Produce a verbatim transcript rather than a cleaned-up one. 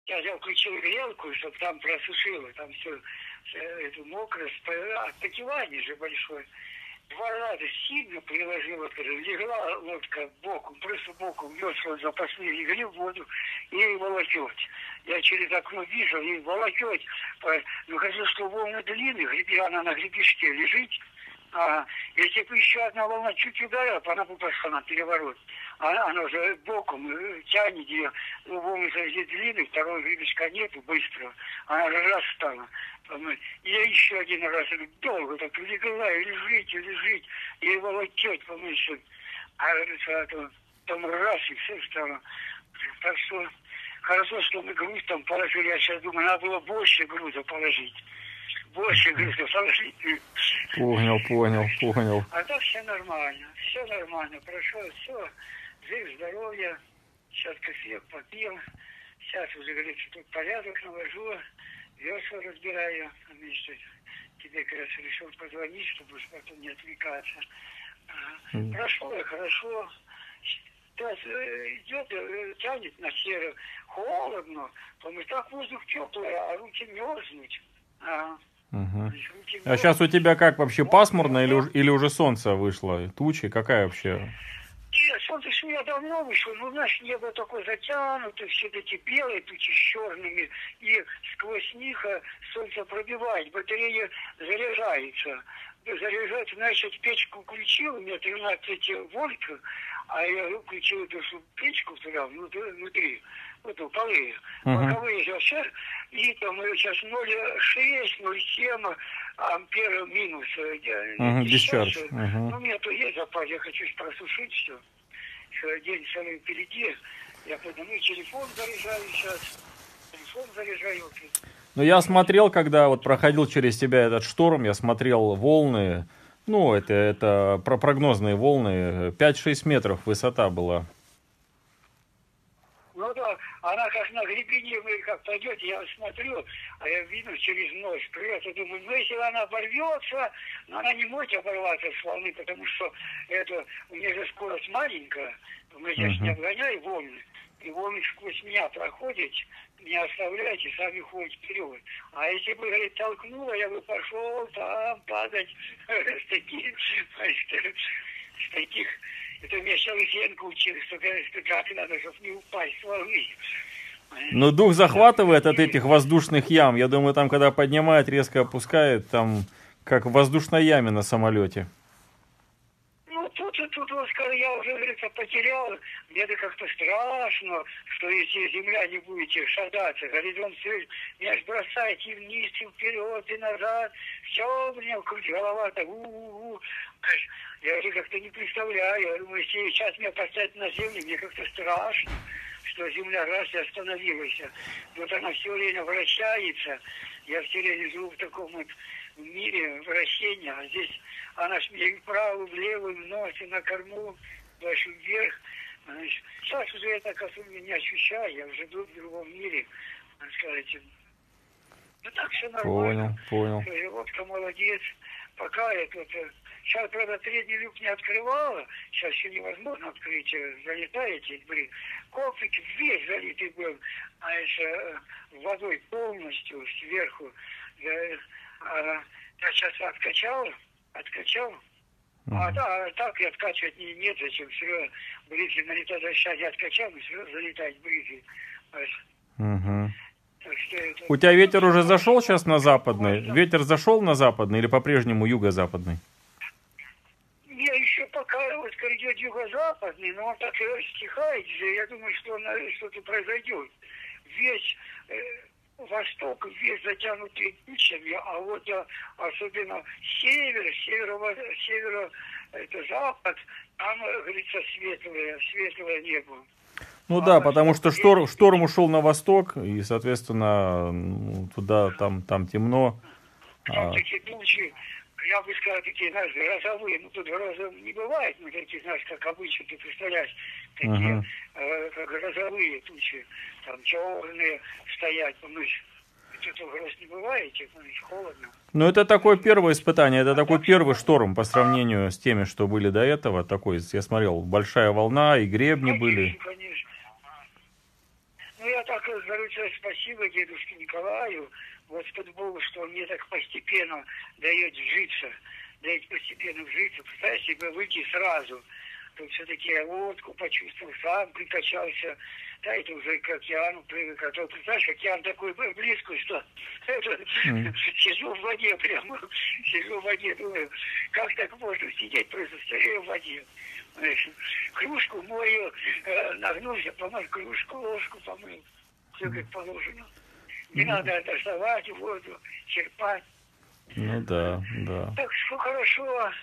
Я взял, включил грелку, чтобы там просушило, там все, это мокрое, отпотевание же большое. Два раза сильно приложила, легла лодка боком, просто боком, весла запасные, легли в воду и волокет. Я через окно вижу, и волокет. Ну, хочу, что волны длинные, греби, она на гребешке лежит. А если бы еще одна волна чуть ударила, она бы пошла на переворот. Она, она уже боком тянет ее, волны длинные, второго гребешка нету быстро. Она же раз стала. И я еще один раз долго так легла, и лежить, и лежить, и волокет, помнишь. А это, там раз, и все стало. Так что хорошо, что мы груз там положили. Я сейчас думаю, надо было больше груза положить. Больше груза положить. Понял, понял, понял. А так все нормально, все нормально. Прошло все, жив, здоровье. Сейчас кофеек попил. Сейчас уже, говорится, тут порядок навожу. Весла разбираю. Тебе, как раз, решил позвонить, чтобы потом не отвлекаться. Mm. Прошло хорошо. Сейчас идет, тянет на серо. Холодно. Потому что так воздух теплый, а руки мерзнут. А, угу. руки А сейчас у тебя как вообще, пасмурно или, или уже солнце вышло? Тучи? Какая вообще? Солнце с меня давно вышло, но у нас небо такое затянуто, все эти белые тучи с черными, и сквозь них солнце пробивает, батарея заряжается. Заряжается, значит, печку включил, у меня тринадцать вольт, а я включил эту печку туда, внутри, вот у полы, боковые сейчас, и там сейчас ноль шесть, ноль семь ампера минус. Uh-huh, discharge. Uh-huh. Ну, у меня то есть запас, я хочу просушить все. День целый впереди. Я подниму телефон заряжаю сейчас. Телефон заряжаю. Ну, я смотрел, когда вот проходил через тебя этот шторм, я смотрел волны. Ну, это, это про прогнозные волны. пять-шесть метров высота была. Ну да, она как на гребене, вы как пойдете, я смотрю, а я видно через ночь, придет, я думаю, ну если она оборвется, но она не может оборваться с волны, потому что это, у меня же скорость маленькая, мы сейчас uh-huh. не обгоняем волны, и волны сквозь меня проходят, меня оставляете, сами ходите вперед. А если бы, говорит, толкнула, я бы пошел там падать с таких, с таких. Это меня Шелыхенко учил, что, что как надо, чтобы не упасть с волны. Но дух захватывает от этих воздушных ям. Я думаю, там, когда поднимает, резко опускает, там, как в воздушной яме на самолете. Ну, тут, тут, тут, я уже, говорится, потерял. Мне-то как-то страшно, что если земля не будете шататься, горизонт все, меня ж бросает и вниз, и вперед, и назад. Все, блин, крутит голова-то, у-у-у. Я уже как-то не представляю. Я думаю, если сейчас меня поставить на землю, мне как-то страшно, что земля раз и остановилась. Вот она все время вращается. Я все время живу в таком вот мире вращения. А здесь она ж меня и вправо, влево, в нос, и на корму, дальше вверх. Сейчас уже я так особенно не ощущаю. Я уже живу в другом мире. Скажите. Ну так все нормально. Понял, понял. Водка молодец. Пока я тут... Сейчас, правда, средний люк не открывала. Сейчас еще невозможно открыть. Залетаете, блин. Кофик весь залитый был. А это водой полностью сверху. Я, а, я сейчас откачал. Откачал. Uh-huh. А да, так и откачивать не, нет. Зачем? Все равно брызги налетают. Сейчас я откачал, но все равно залетает брызги. Угу. Это... У тебя ветер уже зашел сейчас на западный? Ветер зашел на западный или по-прежнему юго-западный? Я еще пока вот идет юго-западный, но он так и стихает. Я думаю, что что-то произойдет. Весь э, восток весь затянутый тучами, а вот а, особенно север, северо, северо, это запад, там, говорится, светлое, светлое небо. Ну а да, потому что шторм, шторм ушел на восток, и, соответственно, ну, туда, там, там темно. Там а... такие тучи, я бы сказал, такие, знаешь, грозовые, ну тут грозов не бывает, ну такие, знаешь, как обычно, ты представляешь, такие uh-huh. э, как грозовые тучи, там черные стоять, помнишь, это гроз не бывает, помнишь, холодно. Ну это такое первое испытание, это а такой первый шторм по сравнению с теми, что были до этого, такой, я смотрел, большая волна и гребни конечно, были. Конечно. Ну я так говорю, что спасибо дедушке Николаю, Господу Богу, что он мне так постепенно дает житься, дает постепенно житься. Представь себе, выйти сразу. Тут все-таки я водку почувствовал, сам прикачался. Да, это уже к океану привык. А то, представляешь, океан такой близко, что mm. сижу в воде прямо, сижу в воде, думаю, как так можно сидеть, просто стою в воде. Кружку мою, э, нагнулся, помыл кружку, ложку помыл. Все как положено. Не mm. надо доставать воду, черпать. Ну да, да. Так что хорошо.